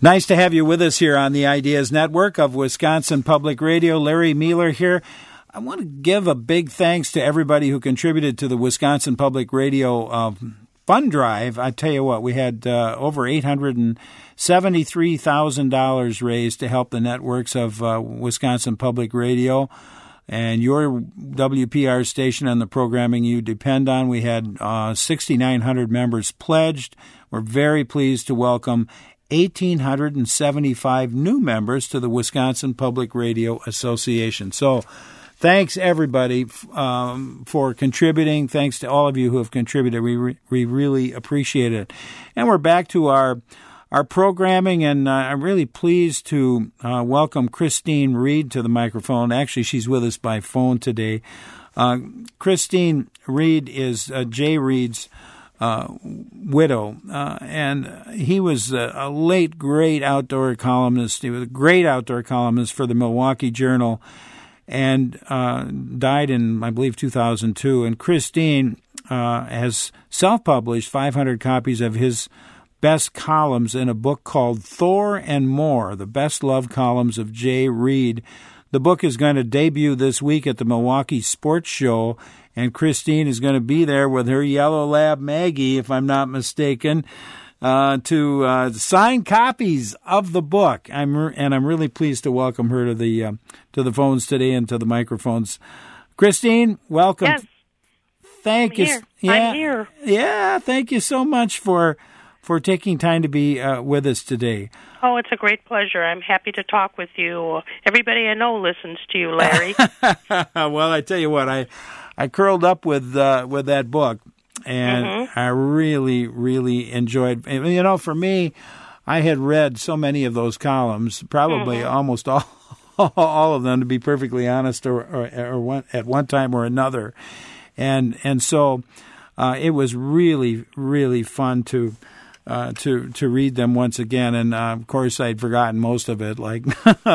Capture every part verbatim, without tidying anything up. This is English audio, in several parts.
Nice to have you with us here on the Ideas Network of Wisconsin Public Radio. Larry Mueller here. I want to give a big thanks to everybody who contributed to the Wisconsin Public Radio uh, fund drive. I tell you what, we had uh, over eight hundred seventy-three thousand dollars raised to help the networks of uh, Wisconsin Public Radio and your W P R station and the programming you depend on. We had uh, six thousand nine hundred members pledged. We're very pleased to welcome one thousand eight hundred seventy-five new members to the Wisconsin Public Radio Association. So thanks, everybody, um, for contributing. Thanks to all of you who have contributed. We re- we really appreciate it. And we're back to our our programming, and uh, I'm really pleased to uh, welcome Christine Reed to the microphone. Actually, she's with us by phone today. Uh, Christine Reed is uh, Jay Reed's Uh, widow, uh, and he was a, a late, great outdoor columnist. He was a great outdoor columnist for the Milwaukee Journal, and uh, died in, I believe, two thousand two. And Christine uh, has self-published five hundred copies of his best columns in a book called Thor and More, the Best Love Columns of Jay Reed. The book is going to debut this week at the Milwaukee Sports Show, and Christine is going to be there with her yellow lab, Maggie, if I'm not mistaken, uh, to uh, sign copies of the book. I'm re- and I'm really pleased to welcome her to the uh, to the phones today and to the microphones. Christine, welcome. Yes. Thank I'm you. Here. Yeah, I'm here. Yeah, thank you so much for for taking time to be uh, with us today. Oh, it's a great pleasure. I'm happy to talk with you. Everybody I know listens to you, Larry. Well, I tell you what, I I curled up with uh, with that book, and mm-hmm. I really, really enjoyed. You know, for me, I had read so many of those columns, probably mm-hmm. almost all all of them, to be perfectly honest, or or, or one, at one time or another, and and so uh, it was really, really fun to. Uh, to to read them once again, and uh, of course I'd forgotten most of it. Like,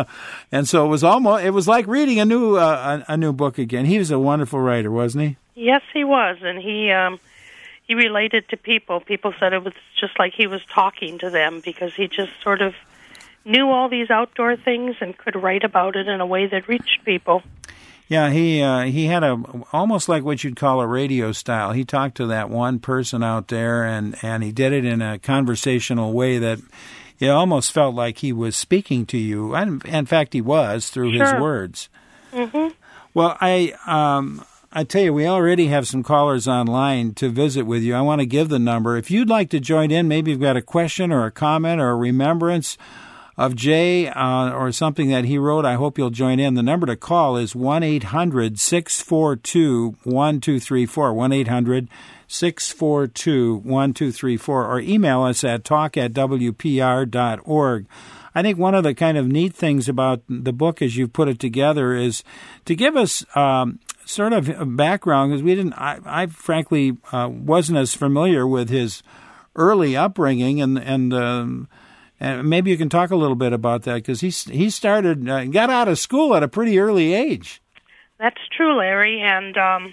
and so it was almost it was like reading a new uh, a, a new book again. He was a wonderful writer, wasn't he? Yes, he was, and he um, he related to people. People said it was just like he was talking to them because he just sort of knew all these outdoor things and could write about it in a way that reached people. Yeah, he uh, he had a almost like what you'd call a radio style. He talked to that one person out there, and, and he did it in a conversational way that it almost felt like he was speaking to you. And in fact, he was through sure. his words. Mm-hmm. Well, I um, I tell you, we already have some callers online to visit with you. I want to give the number. If you'd like to join in, maybe you've got a question or a comment or a remembrance of Jay uh, or something that he wrote, I hope you'll join in. The number to call is one eight hundred six four two one two three four, one eight hundred six four two one two three four, or email us at talk at w p r dot org. I think one of the kind of neat things about the book as you've put it together is to give us um, sort of a background, because we didn't, I, I frankly uh, wasn't as familiar with his early upbringing, and, and um, And maybe you can talk a little bit about that, because he he started uh, got out of school at a pretty early age. That's true, Larry. And um,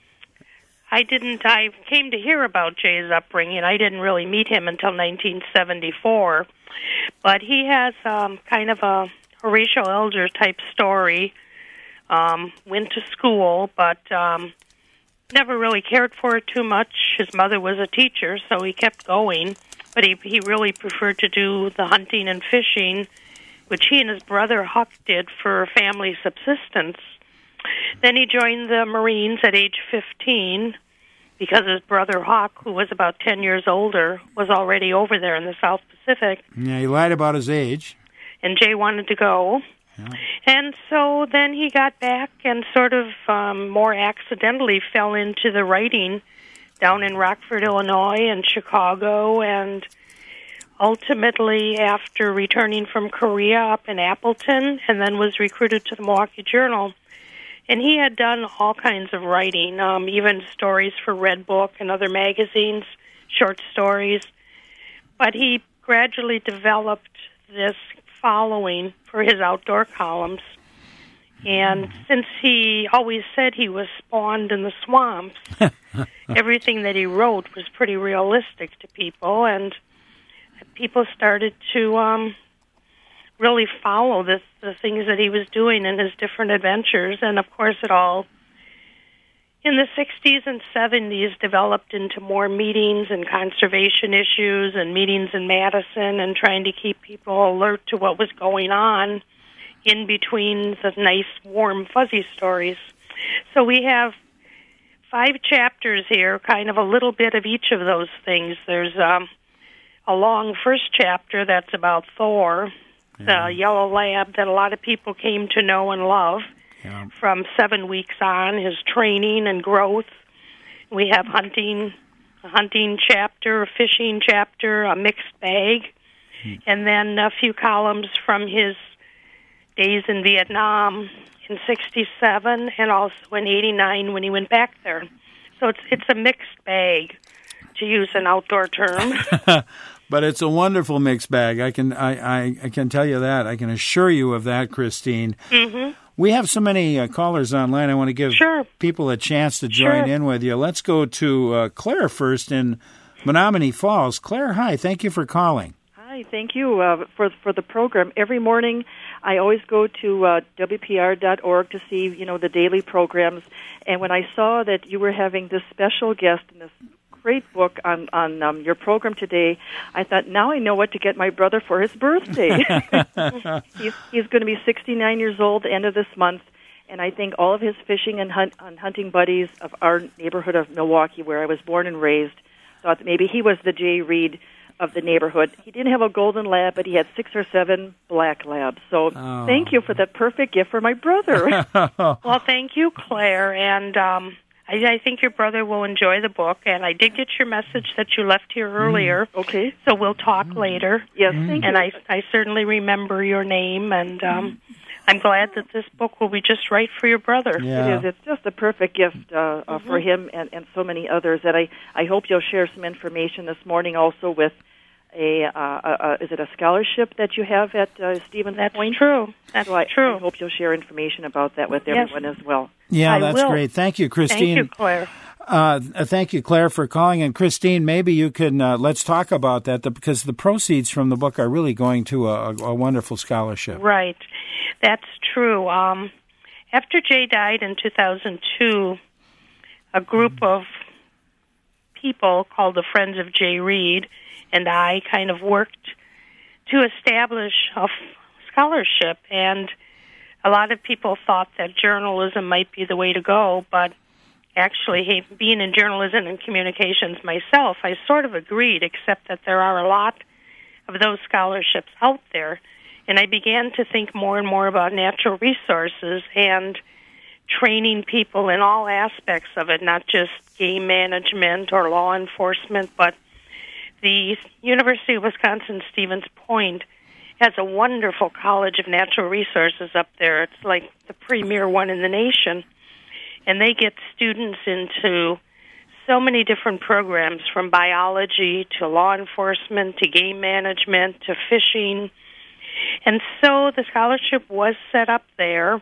I didn't. I came to hear about Jay's upbringing. I didn't really meet him until nineteen seventy-four, but he has um, kind of a Horatio Alger type story. Um, went to school, but um, never really cared for it too much. His mother was a teacher, so he kept going. But he he really preferred to do the hunting and fishing, which he and his brother Huck did for family subsistence. Then he joined the Marines at age fifteen because his brother Huck, who was about ten years older, was already over there in the South Pacific. Yeah, he lied about his age. And Jay wanted to go. Yeah. And so then he got back and sort of um, more accidentally fell into the writing down in Rockford, Illinois, and Chicago, and ultimately, after returning from Korea, up in Appleton, and then was recruited to the Milwaukee Journal. And he had done all kinds of writing, um, even stories for Red Book and other magazines, short stories. But he gradually developed this following for his outdoor columns. And since he always said he was spawned in the swamps, everything that he wrote was pretty realistic to people, and people started to um, really follow this, the things that he was doing in his different adventures. And, of course, it all, in the sixties and seventies, developed into more meetings and conservation issues and meetings in Madison and trying to keep people alert to what was going on in between the nice, warm, fuzzy stories. So we have five chapters here, kind of a little bit of each of those things. There's um, a long first chapter that's about Thor, yeah. the yellow lab that a lot of people came to know and love. Yeah. From seven weeks on, his training and growth. We have hunting, a hunting chapter, a fishing chapter, a mixed bag, hmm. and then a few columns from his days in Vietnam in sixty-seven and also in eighty-nine when he went back there. So it's it's a mixed bag, to use an outdoor term. But it's a wonderful mixed bag. I can I, I, I can tell you that. I can assure you of that, Christine. Mm-hmm. We have so many uh, callers online. I want to give sure. people a chance to join sure. in with you. Let's go to uh, Claire first in Menominee Falls. Claire, hi. Thank you for calling. Hi. Thank you uh, for for the program. Every morning, I always go to uh, W P R dot org to see you know the daily programs. And when I saw that you were having this special guest in this great book on on um, your program today, I thought, now I know what to get my brother for his birthday. he's he's going to be sixty-nine years old the end of this month, and I think all of his fishing and, hunt, and hunting buddies of our neighborhood of Milwaukee, where I was born and raised, thought that maybe he was the Jay Reed of the neighborhood. He didn't have a golden lab, but he had six or seven black labs. So oh. thank you for that perfect gift for my brother. Well, thank you, Claire, and um, I, I think your brother will enjoy the book, and I did get your message that you left here earlier. Mm, okay. So we'll talk mm. later. Yes, thank and you. I, I certainly remember your name, and um, I'm glad that this book will be just right for your brother. Yeah. It is. It's just a perfect gift uh, uh, mm-hmm. for him and, and so many others. That I, I hope you'll share some information this morning also with a, uh, a, a is it a scholarship that you have at uh, Stevens That's Point? True. That's so I, true. I hope you'll share information about that with yes. everyone as well. Yeah, I that's will. great. Thank you, Christine. Thank you, Claire. Uh, thank you, Claire, for calling. And Christine, maybe you can uh, let's talk about that the, because the proceeds from the book are really going to a, a wonderful scholarship. Right, that's true. Um, after Jay died in two thousand two, a group mm-hmm. of people called the Friends of Jay Reed and I kind of worked to establish a f- scholarship, and a lot of people thought that journalism might be the way to go, but actually, hey, being in journalism and communications myself, I sort of agreed, except that there are a lot of those scholarships out there, and I began to think more and more about natural resources and training people in all aspects of it, not just game management or law enforcement, but the University of Wisconsin Stevens Point has a wonderful college of natural resources up there. It's like the premier one in the nation. And they get students into so many different programs, from biology to law enforcement to game management to fishing. And so the scholarship was set up there.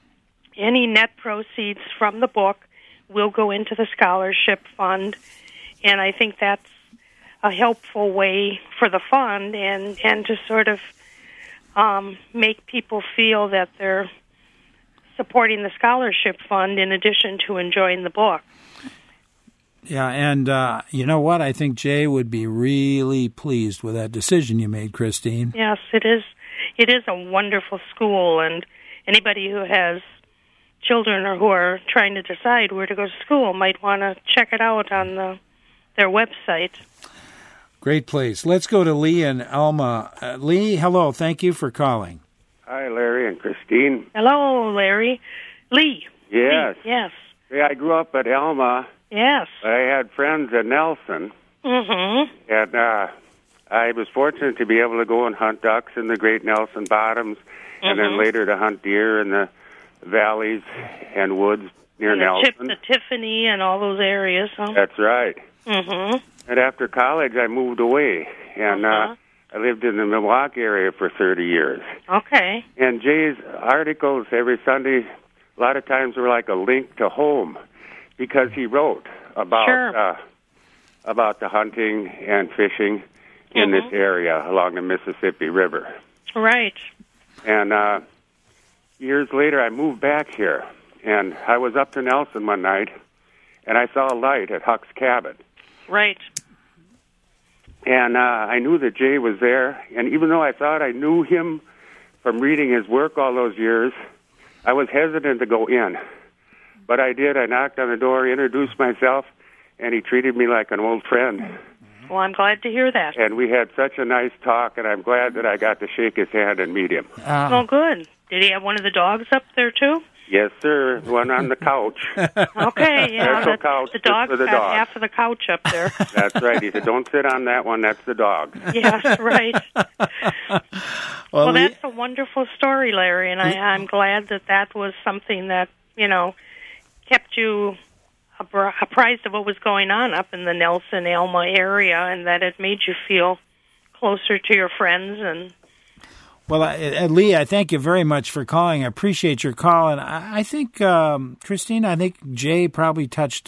Any net proceeds from the book will go into the scholarship fund. And I think that's a helpful way for the fund and, and to sort of um, make people feel that they're supporting the scholarship fund in addition to enjoying the book. Yeah, and uh, you know what? I think Jay would be really pleased with that decision you made, Christine. Yes, it is. It is a wonderful school, and anybody who has children or who are trying to decide where to go to school might want to check it out on the, their website. Great place. Let's go to Lee and Alma. Uh, Lee, hello. Thank you for calling. Hi, Larry and Christine. Hello, Larry. Lee. Yes. Lee. Yes. Yeah, I grew up at Alma. Yes. I had friends at Nelson. Mm-hmm. And uh, I was fortunate to be able to go and hunt ducks in the Great Nelson Bottoms, mm-hmm. and then later to hunt deer in the valleys and woods near yeah, Nelson. Tip, the Tiffany and all those areas. Huh? That's right. Mm-hmm. And after college, I moved away, and uh-huh. uh, I lived in the Milwaukee area for thirty years. Okay. And Jay's articles every Sunday, a lot of times were like a link to home, because he wrote about sure. uh, about the hunting and fishing in mm-hmm. this area along the Mississippi River. Right. And uh, years later, I moved back here, and I was up to Nelson one night, and I saw a light at Huck's cabin. Right. And uh, I knew that Jay was there, and even though I thought I knew him from reading his work all those years, I was hesitant to go in. But I did. I knocked on the door, introduced myself, and he treated me like an old friend. Well, I'm glad to hear that. And we had such a nice talk, and I'm glad that I got to shake his hand and meet him. Uh, Well, good. Did he have one of the dogs up there, too? Yes, sir. One on the couch. Okay, yeah. Special The, couch the just dog's for the got dog. half of the couch up there. That's right. He said, don't sit on that one. That's the dog. Yes, right. well, Well, we- that's a wonderful story, Larry, and I, I'm glad that that was something that, you know, kept you appri- apprised of what was going on up in the Nelson, Alma area, and that it made you feel closer to your friends. And Well, I, uh, Lee, I thank you very much for calling. I appreciate your call. And I, I think, um, Christine, I think Jay probably touched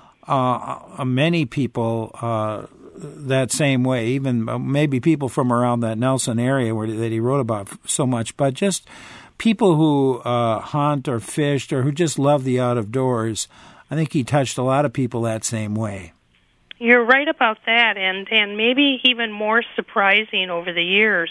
uh, uh, many people uh, that same way, even uh, maybe people from around that Nelson area where that he wrote about so much, but just people who uh, hunt or fished or who just love the out of doors. I think he touched a lot of people that same way. you're right about that, and, and maybe even more surprising over the years.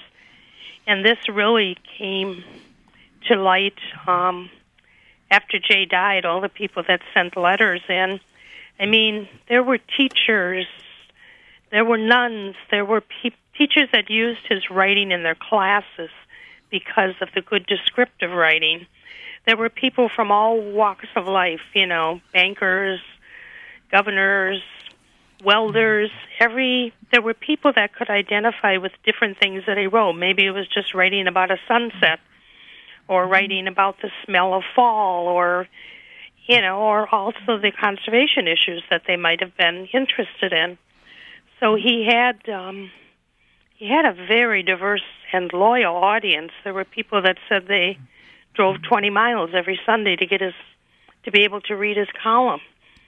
And this really came to light um, after Jay died, all the people that sent letters in. I mean, there were teachers, there were nuns, there were pe- teachers that used his writing in their classes because of the good descriptive writing. There were people from all walks of life, you know, bankers, governors, welders, every, there were people that could identify with different things that he wrote. Maybe it was just writing about a sunset, or writing about the smell of fall, or, you know, or also the conservation issues that they might have been interested in. So he had, um, he had a very diverse and loyal audience. There were people that said they drove twenty miles every Sunday to get his, to be able to read his column.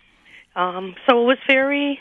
Um, so it was very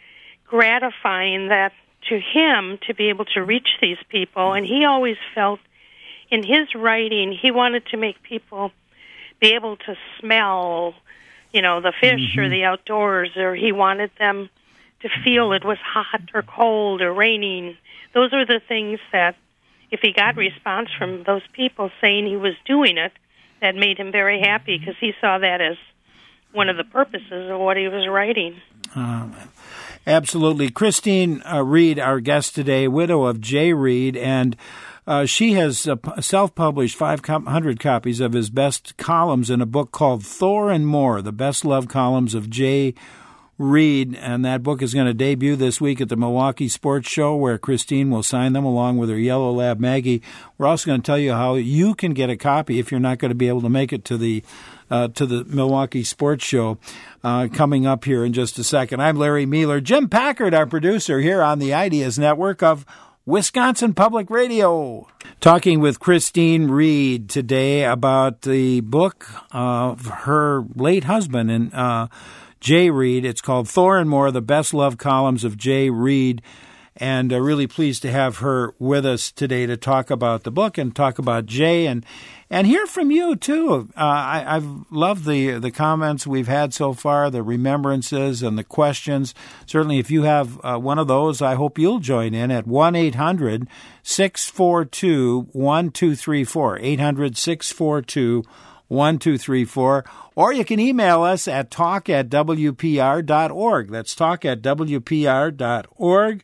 gratifying that to him to be able to reach these people, and he always felt in his writing he wanted to make people be able to smell, you know, the fish mm-hmm. or the outdoors, or he wanted them to feel it was hot or cold or raining. Those are the things that, if he got response from those people saying he was doing it, that made him very happy, because he saw that as one of the purposes of what he was writing. Um, absolutely. Christine uh, Reed, our guest today, widow of Jay Reed, and uh, she has uh, self-published five hundred copies of his best columns in a book called Thor and More, the best love columns of Jay Reed, and that book is going to debut this week at the Milwaukee Sports Show, where Christine will sign them along with her yellow lab Maggie. We're also going to tell you how you can get a copy if you're not going to be able to make it to the uh, to the Milwaukee Sports Show uh, coming up here in just a second. I'm Larry Mealer. Jim Packard, our producer here on the Ideas Network of Wisconsin Public Radio. Talking with Christine Reed today about the book of her late husband and uh Jay Reed. It's called Thor and More, the best love columns of Jay Reed. And uh, really pleased to have her with us today to talk about the book and talk about Jay and and hear from you, too. Uh, I, I've loved the, the comments we've had so far, the remembrances and the questions. Certainly, if you have uh, one of those, I hope you'll join in at one eight hundred six four two one two three four, eight hundred six four two one two three four. Or you can email us at talk at w p r dot org. That's talk at w p r dot org.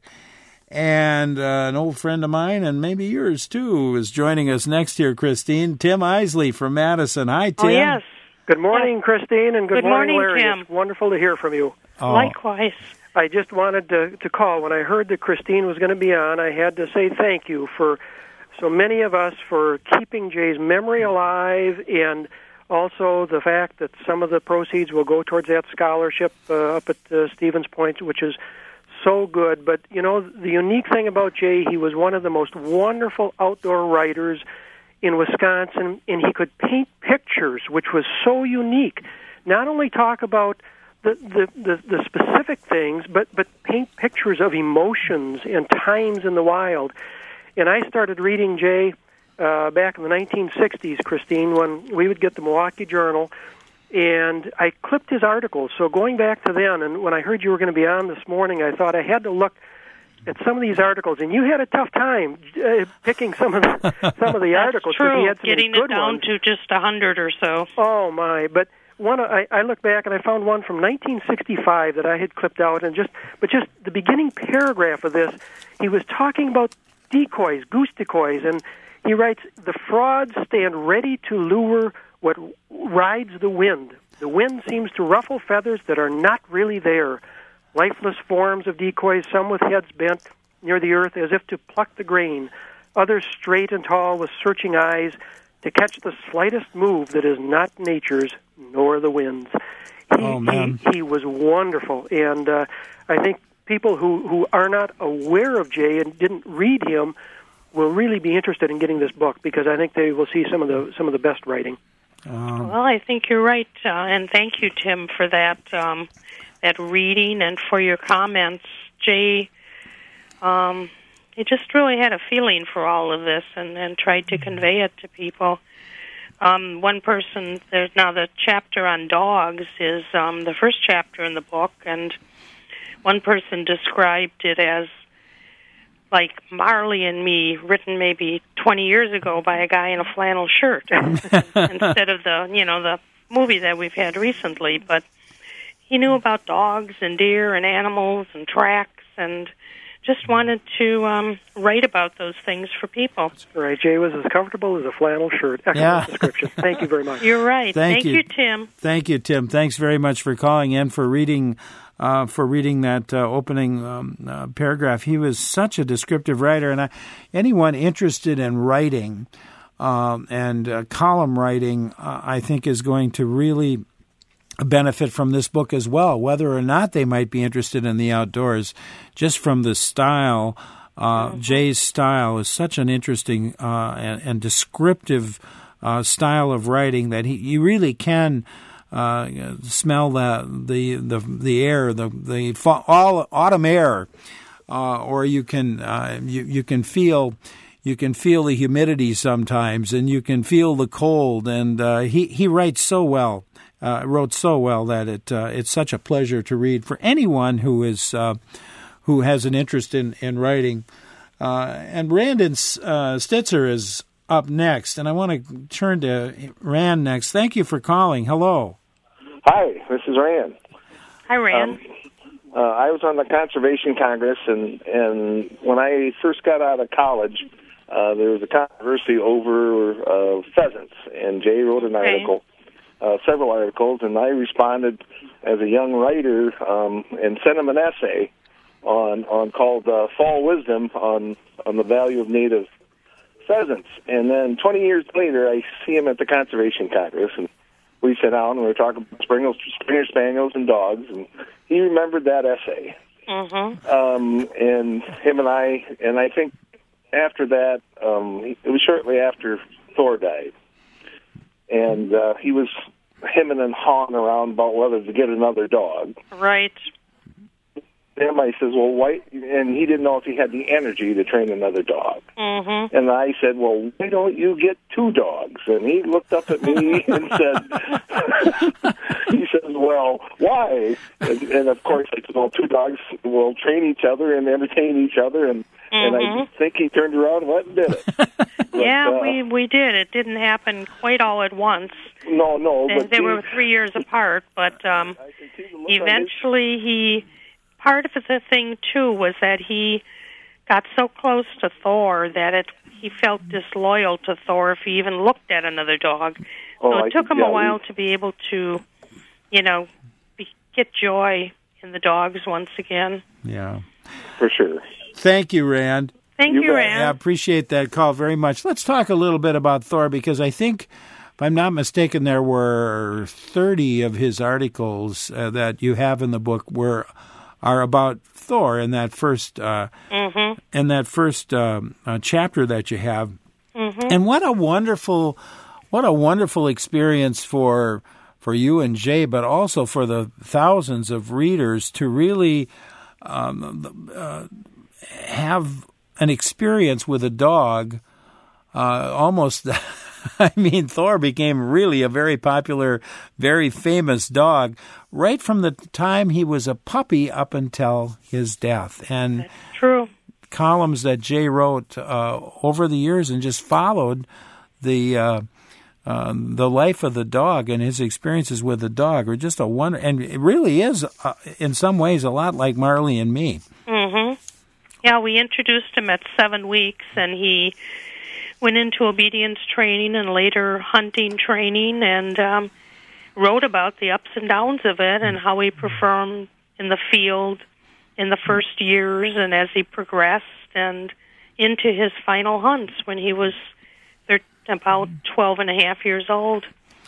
And uh, an old friend of mine, and maybe yours too, is joining us next here, Christine. Tim Isley from Madison. Hi, Tim. Oh, yes. Good morning, yes. Christine, and good, good morning, morning, Larry. Tim. It's wonderful to hear from you. Oh. Likewise. I just wanted to, to call. When I heard that Christine was going to be on, I had to say thank you for so many of us for keeping Jay's memory alive, and also the fact that some of the proceeds will go towards that scholarship uh, up at uh, Stevens Point, which is so good. But, you know, the unique thing about Jay, he was one of the most wonderful outdoor writers in Wisconsin, and he could paint pictures, which was so unique. Not only talk about the, the, the, the specific things, but, but paint pictures of emotions and times in the wild. And I started reading Jay uh, back in the nineteen sixties, Christine, when we would get the Milwaukee Journal, and I clipped his articles. So going back to then, and when I heard you were going to be on this morning, I thought I had to look at some of these articles, and you had a tough time uh, picking some of the some of the articles. That's true. He had some Getting good it down ones. to just a hundred or so. Oh my! But one, I, I looked back and I found one from nineteen sixty-five that I had clipped out, and just but just the beginning paragraph of this, he was talking about decoys, goose decoys, and he writes, "The frauds stand ready to lure what rides the wind. The wind seems to ruffle feathers that are not really there. Lifeless forms of decoys, some with heads bent near the earth as if to pluck the grain, others straight and tall with searching eyes to catch the slightest move that is not nature's nor the wind's." He, oh, man. he, he was wonderful, and uh, I think people who, who are not aware of Jay and didn't read him will really be interested in getting this book, because I think they will see some of the some of the best writing. Um, Well, I think you're right, uh, and thank you, Tim, for that um, that reading and for your comments. Jay, um, he just really had a feeling for all of this and, and tried to convey it to people. Um, one person, there's now the chapter on dogs is um, the first chapter in the book, and one person described it as like Marley and Me, written maybe twenty years ago by a guy in a flannel shirt, instead of the, you know, the movie that we've had recently. But he knew about dogs and deer and animals and tracks, and just wanted to um, write about those things for people. Right, Jay was as comfortable as a flannel shirt. Excellent Yeah. description. Thank you very much. You're right. Thank Thank you. you, Tim. Thank you, Tim. Thanks very much for calling in, for reading uh, for reading that uh, opening um, uh, paragraph. He was such a descriptive writer, and I, anyone interested in writing um, and uh, column writing, uh, I think, is going to really benefit from this book as well, whether or not they might be interested in the outdoors. Just from the style, uh, mm-hmm. Jay's style is such an interesting uh, and, and descriptive uh, style of writing that he you really can uh, smell the the the, the air, the the fa- all autumn air, uh, or you can uh, you you can feel. You can feel the humidity sometimes, and you can feel the cold. And uh, he he writes so well. Uh, wrote so well that it uh, it's such a pleasure to read for anyone who is uh, who has an interest in in writing. Uh, and Brandon uh, Stitzer is up next, and I want to turn to Rand next. Thank you for calling. Hello. Hi, this is Rand. Hi, Rand. Um, uh, I was on the Conservation Congress, and and when I first got out of college, uh, there was a controversy over uh, pheasants, and Jay wrote an okay. article. Uh, several articles, and I responded as a young writer um, and sent him an essay on on called uh, "Fall Wisdom" on on the value of native pheasants. And then twenty years later, I see him at the Conservation Congress, and we sat down and we were talking about Springer, Springer Spaniels and dogs, and he remembered that essay. Mm-hmm. Um, and him and I, and I think after that, um, it was shortly after Thor died. And uh, he was hemming and hawing around about whether to get another dog. Right. Somebody says, well, why? And he didn't know if he had the energy to train another dog. Mm-hmm. And I said, well, why don't you get two dogs? And he looked up at me and said, he says, well, why? And, and of course, I said, well, two dogs will train each other and entertain each other. And, mm-hmm. and I think he turned around and went and did it. But, yeah, uh, we we did. It didn't happen quite all at once. No, no. They, but they he, were three years apart, but um, eventually he... Part of the thing, too, was that he got so close to Thor that it he felt disloyal to Thor if he even looked at another dog. So oh, it I took can, him yeah, a while we, to be able to, you know, be, get joy in the dogs once again. Yeah. For sure. Thank you, Rand. Thank You you, bet. Rand. I appreciate that call very much. Let's talk a little bit about Thor, because I think, if I'm not mistaken, there were thirty of his articles uh, that you have in the book were are about Thor in that first uh, mm-hmm. in that first um, uh, chapter that you have. Mm-hmm. And what a wonderful, what a wonderful experience for for you and Jay, but also for the thousands of readers to really um, uh, have an experience with a dog uh, almost, I mean, Thor became really a very popular, very famous dog right from the time he was a puppy up until his death. And That's true. Columns that Jay wrote uh, over the years and just followed the uh, uh, the life of the dog and his experiences with the dog are just a wonder. And it really is, uh, in some ways, a lot like Marley and me. Mm-hmm. Yeah, we introduced him at seven weeks, and he went into obedience training and later hunting training, and um, wrote about the ups and downs of it and how he performed in the field in the first years and as he progressed and into his final hunts when he was thir- about twelve and a half years old.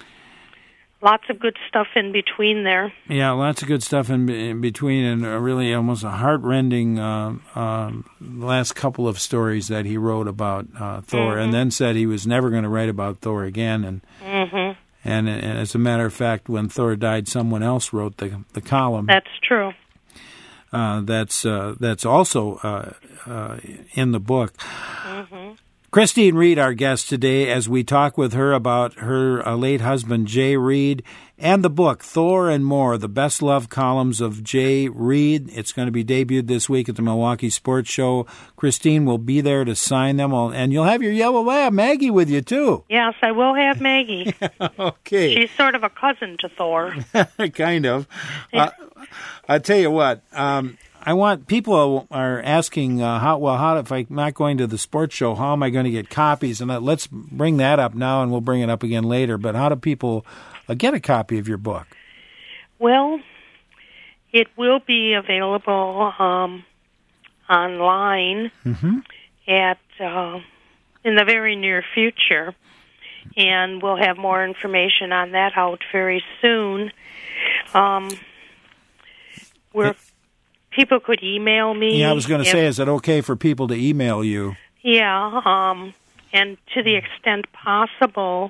Lots of good stuff in between there. Yeah, lots of good stuff in, in between, and a really almost a heart-rending uh, uh, last couple of stories that he wrote about uh, Thor, mm-hmm. and then said he was never going to write about Thor again. And, mm-hmm. and and as a matter of fact, when Thor died, someone else wrote the the column. That's true. Uh, that's uh, that's also uh, uh, in the book. Mm-hmm. Christine Reed, our guest today, as we talk with her about her uh, late husband, Jay Reed, and the book, Thor and More, the best-loved columns of Jay Reed. It's going to be debuted this week at the Milwaukee Sports Show. Christine will be there to sign them, all, and you'll have your yellow lab, Maggie, with you, too. Yes, I will have Maggie. Okay. She's sort of a cousin to Thor. Kind of. Uh, I'll tell you what, um, I want people are asking uh, how well how if I'm not going to the sports show, how am I going to get copies? And uh, let's bring that up now, and we'll bring it up again later. But how do people uh, get a copy of your book? Well, it will be available um, online mm-hmm. at uh, in the very near future, and we'll have more information on that out very soon. Um, we're it, People could email me. Yeah, I was going to if, say, is it okay for people to email you? Yeah, um, and to the extent possible,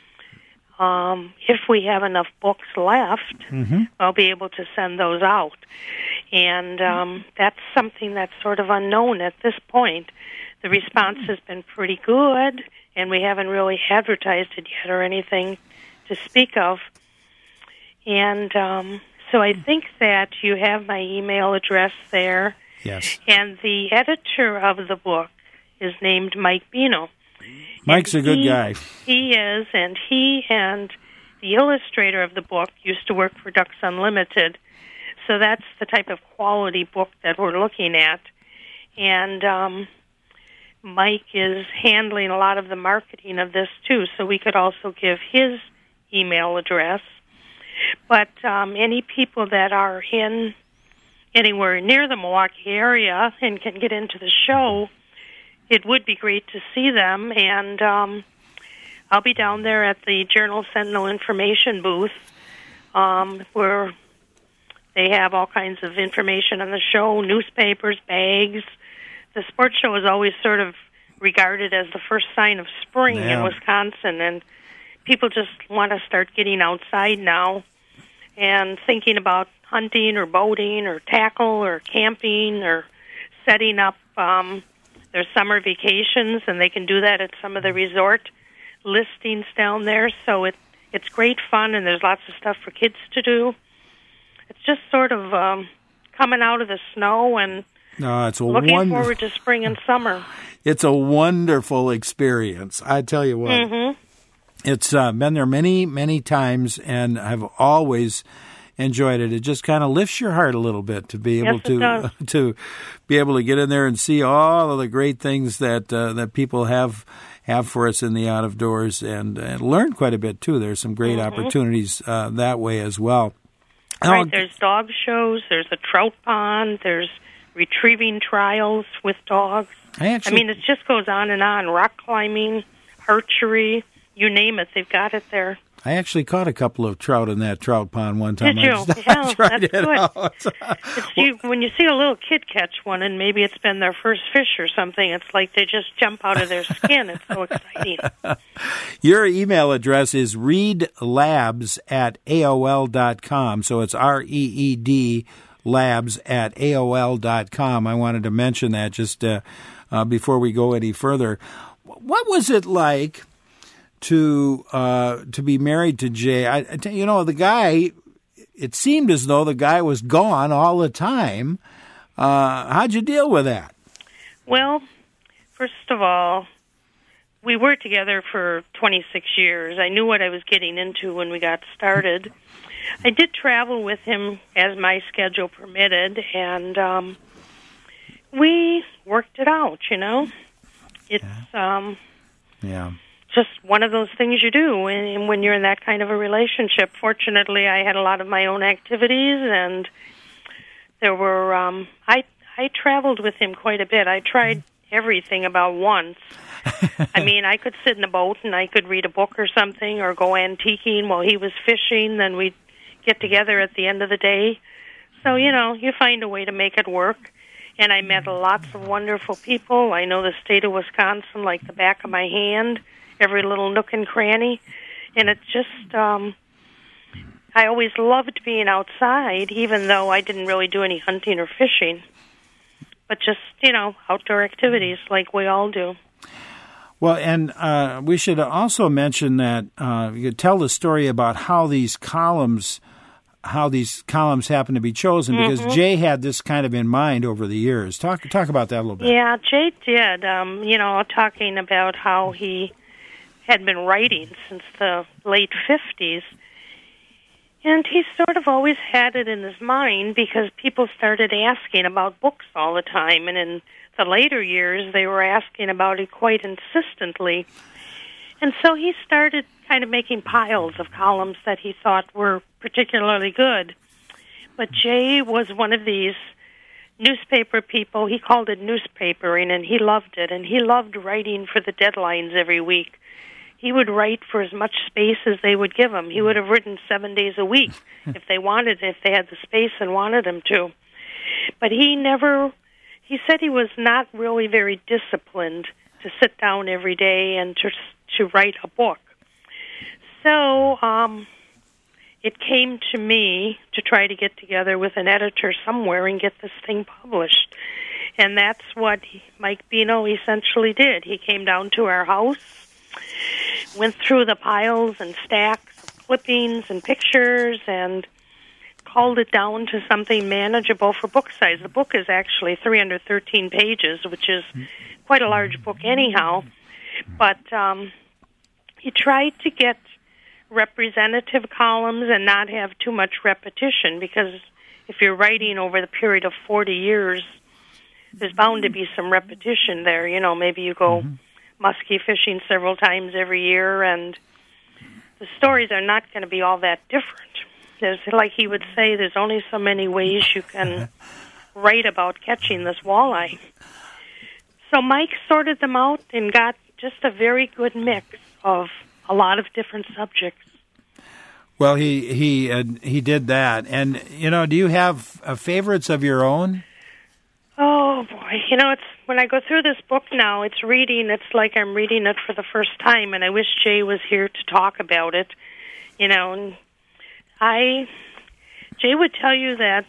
um, if we have enough books left, mm-hmm. I'll be able to send those out. And um, that's something that's sort of unknown at this point. The response has been pretty good, and we haven't really advertised it yet or anything to speak of. And Um, So I think that you have my email address there. Yes. And the editor of the book is named Mike Bino. Mike's and a good he, guy. He is, and he and the illustrator of the book used to work for Ducks Unlimited. So that's the type of quality book that we're looking at. And um, Mike is handling a lot of the marketing of this, too, so we could also give his email address. But um, any people that are in anywhere near the Milwaukee area and can get into the show, it would be great to see them. And um, I'll be down there at the Journal Sentinel information booth um, where they have all kinds of information on the show, newspapers, bags. The sports show is always sort of regarded as the first sign of spring yeah. in Wisconsin, and people just want to start getting outside now and thinking about hunting or boating or tackle or camping or setting up um, their summer vacations, and they can do that at some of the resort listings down there. So it, it's great fun, and there's lots of stuff for kids to do. It's just sort of um, coming out of the snow and no, it's a looking wonder- forward to spring and summer. It's a wonderful experience. I tell you what. Mm-hmm. It's uh, been there many, many times, and I've always enjoyed it. It just kind of lifts your heart a little bit to be able yes, to uh, to be able to get in there and see all of the great things that uh, that people have have for us in the out of doors, and, and learn quite a bit too. There's some great mm-hmm. opportunities uh, that way as well. Right. Now, there's dog shows. There's a trout pond. There's retrieving trials with dogs. I actually, I mean, it just goes on and on. Rock climbing, archery. You name it, they've got it there. I actually caught a couple of trout in that trout pond one time. Did you? I just, yeah, I tried that's it good. out. It's you, when you see a little kid catch one, and maybe it's been their first fish or something, it's like they just jump out of their skin. It's so exciting. Your email address is reedlabs at A O L dot com, so it's R E E D labs at A O L dot com. I wanted to mention that just uh, uh, before we go any further. what was it like to uh, to be married to Jay? I, I tell you, you know, the guy, it seemed as though the guy was gone all the time. Uh, how'd you deal with that? Well, first of all, we were together for twenty-six years. I knew what I was getting into when we got started. I did travel with him as my schedule permitted, and um, we worked it out, you know. It's yeah. um, yeah. just one of those things you do when, when you're in that kind of a relationship. Fortunately, I had a lot of my own activities, and there were, um, I, I traveled with him quite a bit. I tried everything about once. I mean, I could sit in a boat and I could read a book or something or go antiquing while he was fishing. Then we'd get together at the end of the day. So, you know, you find a way to make it work. And I met lots of wonderful people. I know the state of Wisconsin like the back of my hand, every little nook and cranny. And it just, um, I always loved being outside, even though I didn't really do any hunting or fishing. But just, you know, outdoor activities like we all do. Well, and uh, we should also mention that uh, you could tell the story about how these columns, how these columns happen to be chosen, because mm-hmm. Jay had this kind of in mind over the years. Talk talk about that a little bit. Yeah, Jay did. Um, you know, talking about how he had been writing since the late fifties. And he sort of always had it in his mind because people started asking about books all the time. And in the later years, they were asking about it quite insistently. And so he started kind of making piles of columns that he thought were particularly good. But Jay was one of these newspaper people. He called it newspapering, and he loved it. And he loved writing for the deadlines every week. He would write for as much space as they would give him. He would have written seven days a week if they wanted, if they had the space and wanted him to. But he never, he said he was not really very disciplined to sit down every day and to to write a book. So um, it came to me to try to get together with an editor somewhere and get this thing published. And that's what Mike Bino essentially did. He came down to our house, went through the piles and stacks of clippings and pictures and called it down to something manageable for book size. The book is actually three hundred thirteen pages, which is quite a large book anyhow. But um, he tried to get representative columns and not have too much repetition, because if you're writing over the period of forty years, there's bound to be some repetition there. You know, maybe you go mm-hmm. muskie fishing several times every year, and the stories are not going to be all that different. There's, like he would say, there's only so many ways you can write about catching this walleye. So Mike sorted them out and got just a very good mix of a lot of different subjects. Well, he he uh, he did that. And, you know, do you have uh, favorites of your own? Oh, boy. You know, it's when I go through this book now, it's reading, it's like I'm reading it for the first time, and I wish Jay was here to talk about it. You know, and I, Jay would tell you that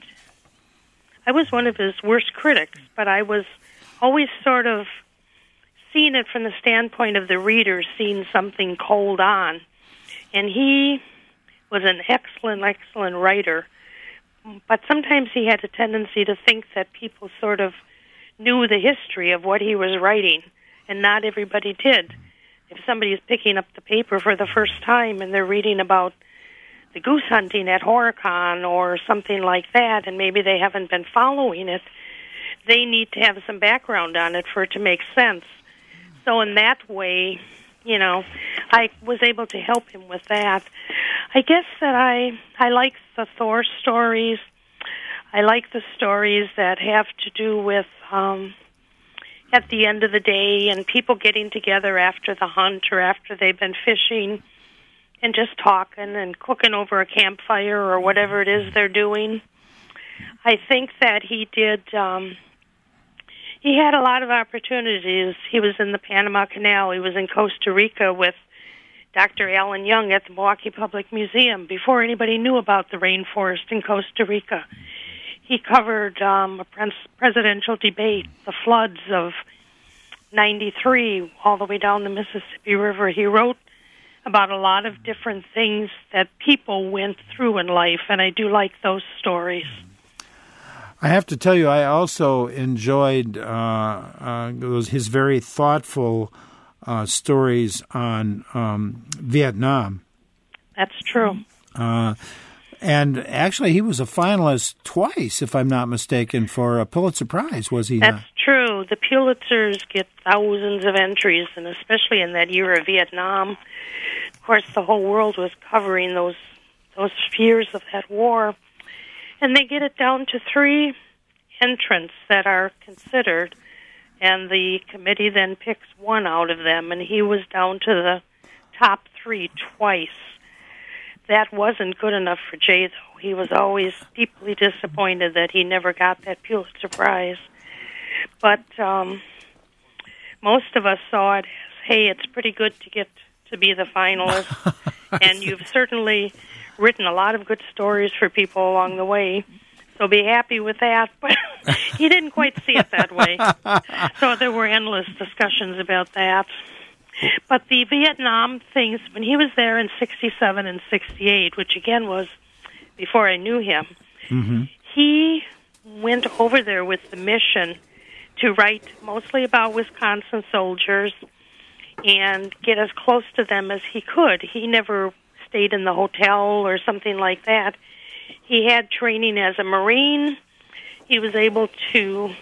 I was one of his worst critics, but I was always sort of seeing it from the standpoint of the reader seeing something cold on. And he was an excellent, excellent writer, but sometimes he had a tendency to think that people sort of knew the history of what he was writing, and not everybody did. If somebody is picking up the paper for the first time and they're reading about the goose hunting at Horicon or something like that, and maybe they haven't been following it, they need to have some background on it for it to make sense. So in that way, you know, I was able to help him with that. I guess that I I like the Thor stories. I like the stories that have to do with um, at the end of the day and people getting together after the hunt or after they've been fishing and just talking and cooking over a campfire or whatever it is they're doing. I think that he did, um, he had a lot of opportunities. He was in the Panama Canal. He was in Costa Rica with Doctor Alan Young at the Milwaukee Public Museum before anybody knew about the rainforest in Costa Rica. He covered um, a pres- presidential debate, the floods of ninety-three all the way down the Mississippi River. He wrote about a lot of different things that people went through in life, and I do like those stories. I have to tell you, I also enjoyed uh, uh, those, his very thoughtful uh, stories on um, Vietnam. That's true. Uh, and actually, he was a finalist twice, if I'm not mistaken, for a Pulitzer Prize, was he That's not? true. The Pulitzers get thousands of entries, and especially in that year of Vietnam. Of course, the whole world was covering those those years of that war. And they get it down to three entrants that are considered, and the committee then picks one out of them, and he was down to the top three twice. That wasn't good enough for Jay, though. He was always deeply disappointed that he never got that Pulitzer Prize. But um, most of us saw it as, hey, it's pretty good to get to be the finalist, and you've certainly written a lot of good stories for people along the way, so be happy with that. But he didn't quite see it that way. So there were endless discussions about that. But the Vietnam things, when he was there in sixty-seven and sixty-eight, which again was before I knew him, mm-hmm. he went over there with the mission to write mostly about Wisconsin soldiers and get as close to them as he could. He never stayed in the hotel or something like that. He had training as a Marine. He was able to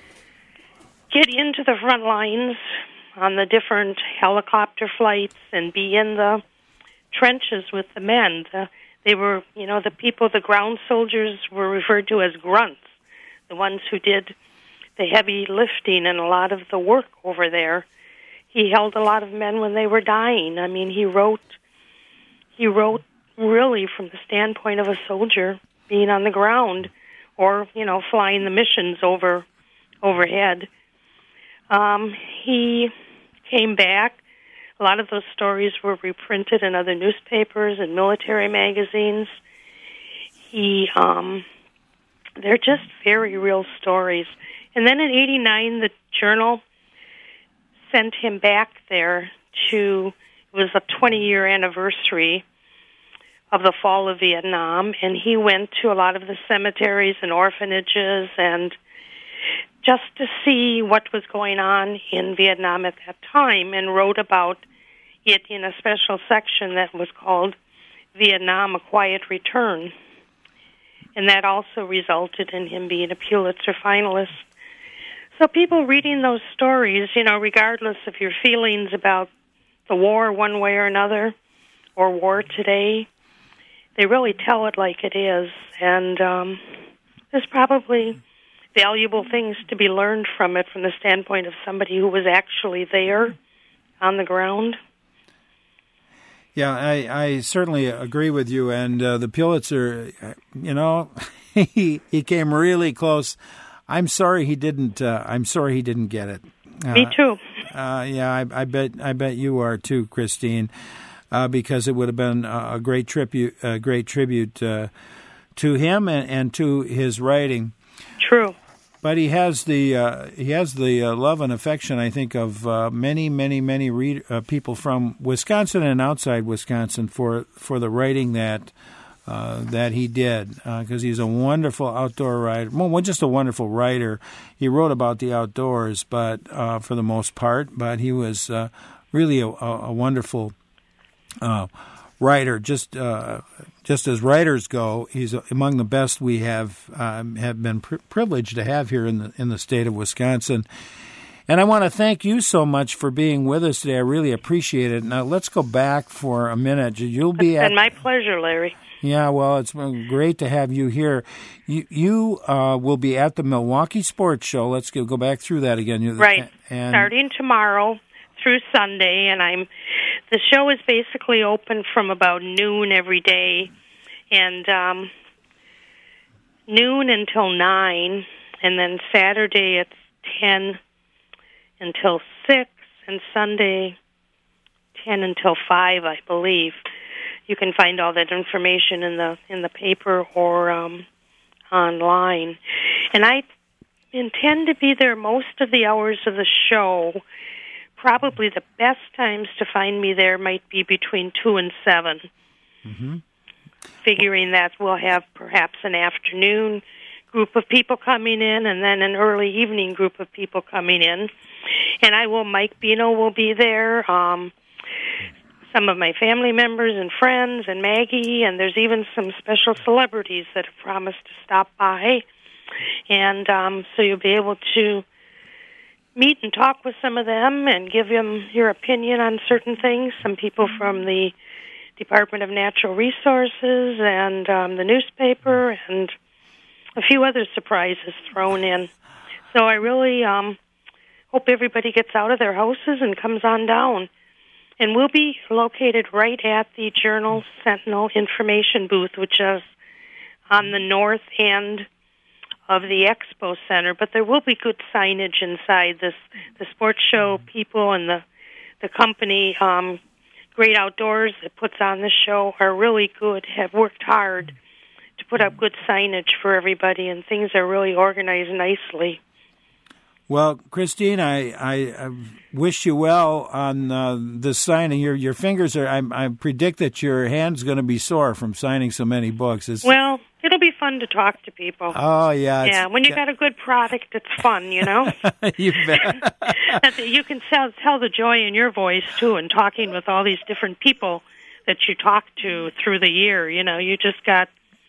get into the front lines on the different helicopter flights and be in the trenches with the men. The, they were, you know, the people, the ground soldiers were referred to as grunts, the ones who did the heavy lifting and a lot of the work over there. He held a lot of men when they were dying. I mean, he wrote He wrote really from the standpoint of a soldier being on the ground or, you know, flying the missions over overhead. Um, he came back. A lot of those stories were reprinted in other newspapers and military magazines. He, um, they're just very real stories. And then in eighty-nine, the Journal sent him back there to, it was a twenty-year anniversary of the fall of Vietnam, and he went to a lot of the cemeteries and orphanages and just to see what was going on in Vietnam at that time, and wrote about it in a special section that was called Vietnam, A Quiet Return. And that also resulted in him being a Pulitzer finalist. So people reading those stories, you know, regardless of your feelings about the war one way or another, or war today, they really tell it like it is. And um, there's probably valuable things to be learned from it from the standpoint of somebody who was actually there on the ground. Yeah, I, I certainly agree with you. And uh, the Pulitzer, you know, he he came really close. I'm sorry he didn't. Uh, I'm sorry he didn't get it. Uh, Me too. Uh, yeah, I, I bet. I bet you are too, Christine, uh, because it would have been a great tribute, a great tribute uh, to him and, and to his writing. True. But he has the uh, he has the uh, love and affection, I think, of uh, many, many, many read, uh, people from Wisconsin and outside Wisconsin for for the writing that uh, that he did, because uh, he's a wonderful outdoor writer. Well, just a wonderful writer. He wrote about the outdoors, but uh, for the most part, but he was uh, really a, a wonderful uh, writer. Just uh, just as writers go, he's among the best we have um, have been pri- privileged to have here in the in the state of Wisconsin. And I want to thank you so much for being with us today. I really appreciate it. Now let's go back for a minute. You'll be it's at been my pleasure, Larry. Yeah, well, it's been great to have you here. You you uh, will be at the Milwaukee Sports Show. Let's go, go back through that again. Right, and, starting tomorrow through Sunday, and I'm. The show is basically open from about noon every day, and um, noon until nine, and then Saturday it's ten until six, and Sunday ten until five, I believe. You can find all that information in the in the paper or um, online. And I intend to be there most of the hours of the show. Probably the best times to find me there might be between two and seven. Mm-hmm. Figuring that we'll have perhaps an afternoon group of people coming in and then an early evening group of people coming in. And I will, Mike Bino will be there, um, some of my family members and friends and Maggie, and there's even some special celebrities that have promised to stop by. And um, so you'll be able to meet and talk with some of them and give them your opinion on certain things. Some people from the Department of Natural Resources and um, the newspaper and a few other surprises thrown in. So I really um, hope everybody gets out of their houses and comes on down. And we'll be located right at the Journal Sentinel information booth, which is on the north end of the Expo Center. But there will be good signage inside. This the sports show people and the, the company, um, Great Outdoors, that puts on the show are really good, have worked hard to put up good signage for everybody, and things are really organized nicely. Well, Christine, I, I, I wish you well on uh, the signing. Your your fingers are. I, I predict that your hand's going to be sore from signing so many books. It's, well, it'll be fun to talk to people. Oh yeah, yeah. When you got a good product, it's fun, you know. You bet. You can tell tell the joy in your voice too, and talking with all these different people that you talk to through the year. You know, you just got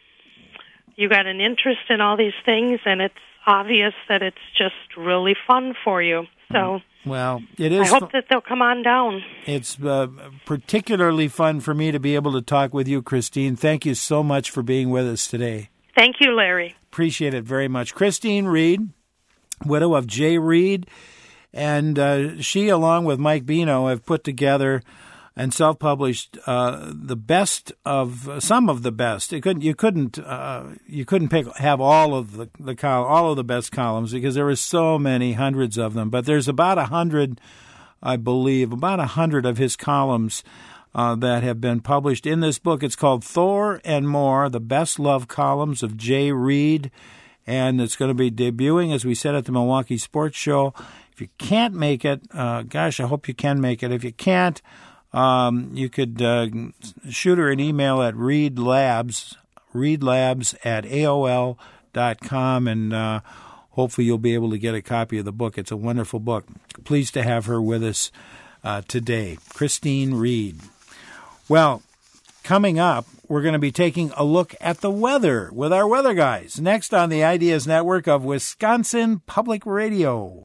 you got an interest in all these things, and it's obvious that it's just really fun for you. So, well, it is. I hope that they'll come on down. It's uh, particularly fun for me to be able to talk with you, Christine. Thank you so much for being with us today. Thank you, Larry. Appreciate it very much. Christine Reed, widow of Jay Reed, and uh, she, along with Mike Bino, have put together and self-published uh, the best of uh, some of the best. It couldn't you couldn't uh, you couldn't pick have all of the the col- all of the best columns because there were so many, hundreds of them. But there's about a hundred, I believe, about a hundred of his columns uh, that have been published in this book. It's called Thor and More: The Best Love Columns of Jay Reed, and it's going to be debuting, as we said, at the Milwaukee Sports Show. If you can't make it, uh, gosh, I hope you can make it. If you can't, Um, you could uh, shoot her an email at readlabs, readlabs at A O L dot com, and uh, hopefully you'll be able to get a copy of the book. It's a wonderful book. Pleased to have her with us uh, today, Christine Reed. Well, coming up, we're going to be taking a look at the weather with our weather guys, next on the Ideas Network of Wisconsin Public Radio.